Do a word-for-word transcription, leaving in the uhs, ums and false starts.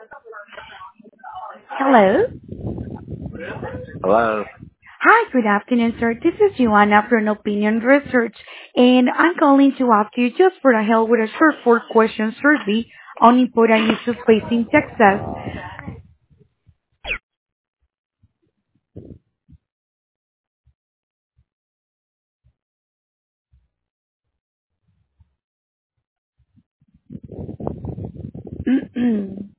Hello. Hello. Hi, good afternoon, sir. This is Joanna from Opinion Research, and I'm calling to ask you just for the help with a short four-question survey on important issues facing Texas.